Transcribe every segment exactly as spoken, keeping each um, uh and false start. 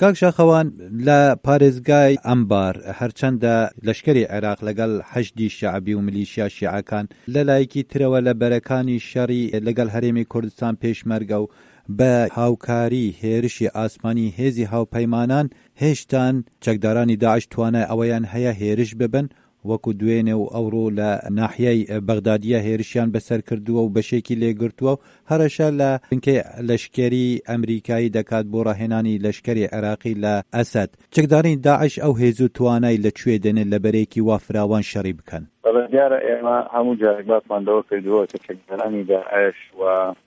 کاک شاخەوان لە پارێزگای ئەمبار هەرچەندە لەشکری عێراق لەگەڵ حەشدی شەعبی و میلیشیا شیعەکان لەلایەکی ترەوە لە بەرەکانی شەڕی لەگەڵ هەرێمی کوردستان پێشمەرگە و بە هاوکاری هێرشی ئاسمانی هێزی هاوپەیمانان هێشتان چەکدارانی داعش توانای ئەوەیان هەیە هێرش ببن وەکو دوێنێ و ئەوڕۆ لە ناحیەی بەغدادیە هێرشیان بەسەر کردووە و بەشێکی لێگرتووە و هەرەشە لە بنکەی لەشکری ئەمریکایی دەکات بۆ ڕاهێنانی لەشکری عێراقی لە ئەسەد. چەکدارانی داعش ئەو هێز و توانای لەکوێ دێنێت لە بەرەیەکی وا فراوان شەڕی بکەن؟ بەڵێ دیارە ئێمە هەموو جارێک باسماندەوە کردووە کە چەکدارانی داعش و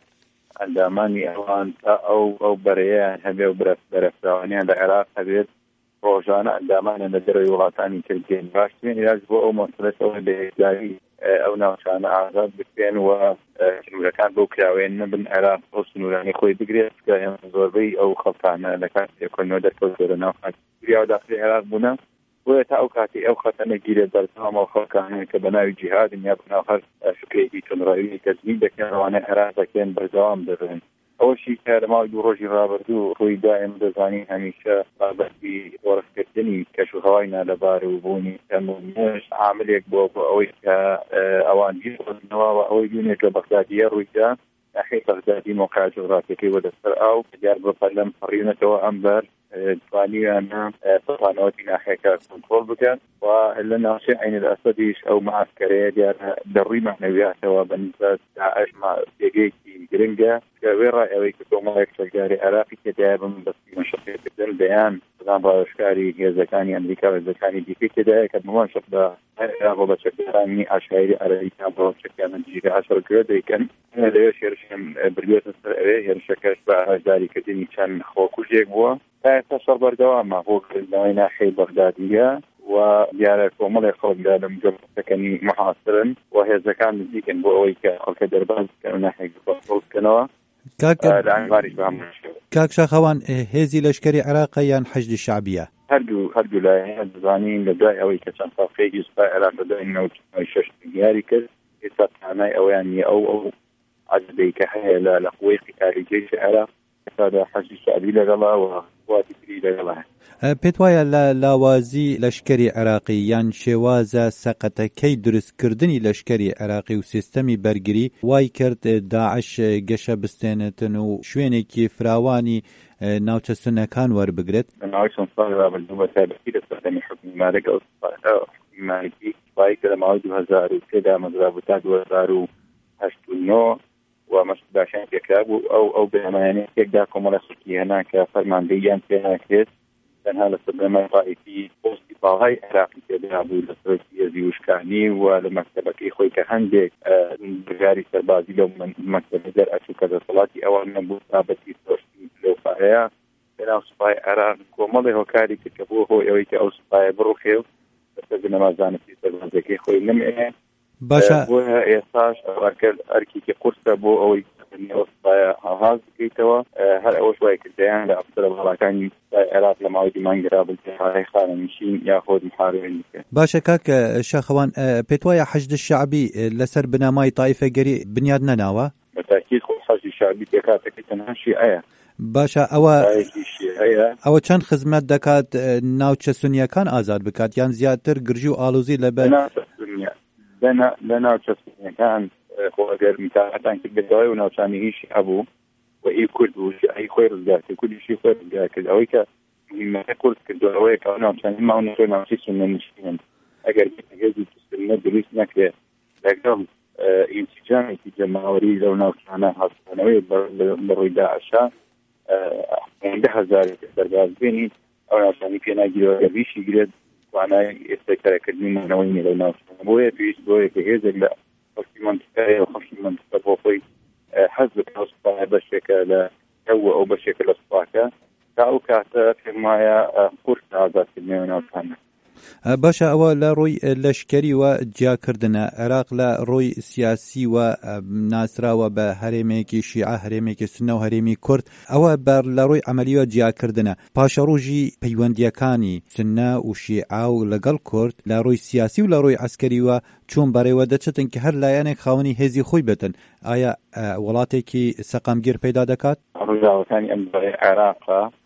ئەندامانی ئەوان تا ئەو ئەو بەرەیەیان هەبێ و بەرەفراوانیان لە عێراق هەبێت ڕۆژانە ئەندامانە لە دەرەوەی وڵاتانی ترکیان باشترین علاج بۆ ئەو مەسەلەتەوە بەهێزداری ئەو ناوچانە ئازاد بکرێن و سنوورەکان بۆ کراوێن نەبن عێراق ئەو سنوورانی خۆی بگرێت کە زۆربەی ئەو خەڵکانە لە کات لێکۆڵینەوە دەرکەوت لە ناو خاکسووریا و داخلی عێراق بوونە بۆیە تا ئەو کاتی ئەو خەتەنە گیرێت بەردەوام ئەو خەڵکانەیە کە بەناوی جیهادن یا بەناو هەر فکرێکی تونڕەوی تەزمین دەکەن ڕەوانەی عێراق دەکەن بەردەوام دەبن. ئەوەشی کە لە ماوەی دوو ڕۆژی ڕابردوو ڕووی دایم دەزانین هەمیشە بابەتی وەرزکردنی کەشوهەوای نالەبار و بوونی تەمەنیش عاملێک بۆ بۆ ئەوەی کە ئەوان گیرنەوە و ئەوەی دوونێک لە بەغدادیە ڕوویدا ناحیەی بەغدادی موقع جوغرافیەکەی وەدەسەر ئاو دیار بە پەرلەم پەڕیونەتەوە ئەمبەر توانیویانە سەڵانەوەتی ناحیەکە کۆنتڕۆڵ بکەن و لە ناوچەی عین الئەسەدیش ئەو معسکەرەیە دیارە دەڕووی معنەویاتەوە بەنسبەت داعش پێگەیەکی گرنگە کە وێ ڕای ئەوەی کە کۆمەڵێک چەکداری عێراقی تێدایە بم بەستی مەشەقەتکردن بەیان بەڵام ڕاوێژکاری هێزەکانی ئەمریکا و هێزەکانی دیکەی تێدایە کە بمانشق بە عێراق بە چەکدارانی ئاشایری عەرەبییان بۆ چەکیانە جیگە عەشەرگوێ دەیکەن لەوێ هێرشیان بردوێتە سەر ئەوێ هێرشەکەش بە ئاژداریکردنی چەند خۆکوژێک بووە تا ئێستا شەڕ بەردەوامە بۆکردنەوەی ناحیەی بەغدادیە و دیارە کۆمەڵێک خەڵکدا لە مجەڵەتەکانی محاصرن و هێزەکان نزیکن بۆ ئەوەی کە خەڵکە دەرباز بکەن و ناحیەی کۆنتڕۆڵ بکەنەوە. کاک شاخەوان هێزی لەشکری عێراقە یان حەشدی شەعبیە؟ هەردوو هەردوو لایەن دەزانین لە دوای ئەوەی کە چەند ساڵێکی سوپای عێراق لە دوای نەوەی شەش دیاری کرد ئێستا توانای ئەویان نیە ئەو ئەو عەجزەی کە هەیە لە لە قووەی قیتالی جێیشی عێراق ئێستا حەشدی شەعبی لەگەڵا و قوواتی تری لەگەڵا. پێت وایە لە لاوازی لەشکری عێراقی یان شێوازە سەقەتەکەی دروستکردنی لەشکری عێراقی و سیستەمی بەرگری وای کرد داعش گەشە بستێنێتن و شوێنێکی فراوانی ناوچە سونەکان وەربگرێت؟ ناوی چەند ساڵی ڕابردوو بە تایبەتی لە سەردەمی حکومی مالک ئەو حکومی مالکی وای کە لە ماوەی دوو هەزار و سێدا مەزرابوو تا دوو هەزار و هەشت و نۆ و مەشباشیان پێکرا بوو ئەو ئەو بەیانیانەیە تێکدا کۆمەڵە خەڵکی هێنا کە فەرماندەییان پێ ناکرێت تەنها لە سەردەمای ڕائیفی پۆستی باڵای عێراقی تێدا بوو لە سەرۆکی هێزی وشکانی و لە مەکتەبەکەی خۆی کە هەندێک بژاری سەربازی لەو مەکتەبە دەرئەچوو کە دەسەڵاتی ئەوان نەبوو بابەتی سۆشتی لەو پارەیە بەناو سوپای عێراق کۆمەڵی هۆکاری کرد کە بۆ هۆی ئەوەی کە ئەو سوپایە بڕوخێ و بەسەر بنەمازانەتی سەربازەکەی خۆی نمێنێ. باشە بۆیە ئێستاش ئەوەکرد ئەرکێکی قورسە بۆ ئەوەی ئەوسپایە هاواز بکەیتەوە هەر ئەوەش وای کردیان لە ئەفسرە وڵاتانی عێراق لە ماوەی دیمانگرا بڵێ خانەنشین یاخۆ محاربین بکەن. باشە کاک شاخەوان پێت وایە حەشدی شەعبی لەسەر بنەمای تایفەگەری بنیاد نەناوە؟ بەتاکید خۆ حەشدی شەعبی دەکاتەکە تەنها شیعەیە. باشە ئەوە ئەوە چەند خزمەت دەکات ناوچە سونیەکان ئازاد بکات یان زیاتر گرژی و ئاڵوزی لەبەر لە ناوچە سونیەکان خۆ ئەگەر میتاحەتان کرد بێتەوەی و ناوچانی هیچی هەبوو و ئەی کورد بوو ئەی خۆی ڕزگار کرد کوردیشی خۆی ڕزگار کرد ئەوەی کە مهمەتە کورد کردو ئەوەیە کە ناوچانی ماونە خۆی ناوچەی سونەنشینن ئەگەر هێزی سونە دروست نەکرێت لەگەڵ ئینسیجامێکی جەماوەری لەو ناوچانە هەڵسانەوەی بەڕووی داعشە هەندە هەزارێک سەرباز بێنی ئەو ناوچانی پێ ناگیرەوە ئەگەر ویشی گرێت توانای ئێستاکارەکردنی مانەوەی نیە لەو ناوچانە بۆیە پێویست بۆیە کە هێزێک لە خەڵکی منتیقەیە و خەڵکی منتیقە بۆ خۆی حەز بکە سوپایە بەشێکە لە ئەوە ئەو بەشێکە لە سوپاکە تا ئەو کاتە پێم وایە قورس ئازادکردنەوەی ناوچانە. باشە ئەوە لە ڕۆی لەشکری و جیاکردنە عێراق لە ڕۆی سیاسی و ناسراوە بە هەرێمێکی شیعە هەرێمێکی سونە و هەرێمی کورد ئەوە بەر لە ڕۆی عەمەلیوە جیاکردنە پاشەڕۆژی پەیوەندیەکانی سونە و شیعە و لەگەڵ کورد لە ڕۆی سیاسی و لە ڕۆی عەسکەریوە چۆن بەڕێوە دەچێتن کە هەر لایەنێک خاوەنی هێزی خۆی بێتن ئایا وڵاتێکی سەقامگیر پەیدا دەکات؟ ڕۆژاوەکانی ئەم بەڕێ عێراقە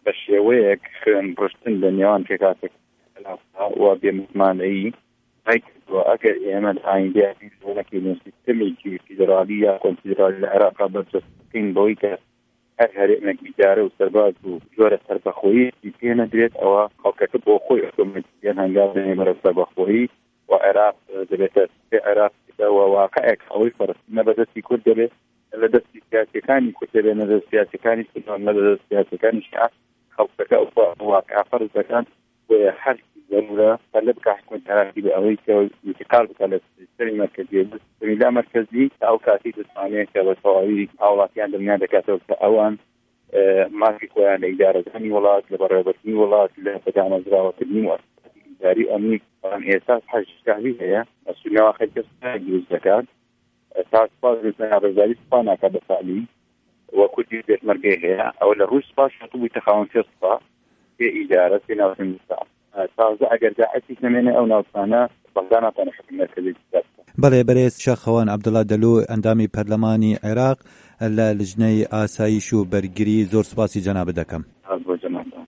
بە شێوەیەک خوێن ڕشتن لە نێوان پێکاتێک و بێمتمانەیی ڕێکردووە ئەگەر ئێمە ئایندەیەکی زۆرەکەی سیستەمێکی فیدرالی یا کۆنفیدرالی لە عێراقا بەرجەستبکەین بەوەی کە هەر هەرێمێک بیدارە و سەرباز و جۆرە سەربەخۆیی پێ نەدرێت ئەوە خەڵکەکە بۆ خۆی ئۆتۆماتیکیان هەنگاو دەنێ بەرە سەربەخۆیی و عێراق دەبێتە پێ عێراق واقعێک ئەوەی فەرستینە بەدەستی کورد دەبێت لە دەستی سیاسەکانی کورد دەبێت نە دەست سیاسەکانی کوردان نە دەست سیاسەکانی شیعە خەڵکەکە واقع فەرز دەکەن و هەر ضرورة طلب كحكم تراكي بأويك انتقال بكالة السري المركزية السري لا مركزي أو كاتي تسمانية كبسوعي أو لاتيان دميان دكاتو أوان ما في كوان إدارة ثاني ولات لبرابطني ولات لفتاة مزرعة تبني مؤسسة إداري أمني عن إحساس حاج شعبي هي السنة واحد كسنة يجوز زكاة أساس باز مثلا رزالي سبانا كبسالي وكل جزء مرجع هي أو لروس باش يطوي تخاون في الصفا في إدارة في نوع المستعمل تازە ئەگەر داعەتی نامێنێ ئەو ناوچانە بەڵداناتوانێت حکم مەرکەزی بەڵێ بەرێز شەخەوان عەبدوڵڵا دەلو ئەندامی پەرلەمانی عێراق لە لجنەی ئاسایش و بەرگری زۆر سوپاسی جەناب دەکەم.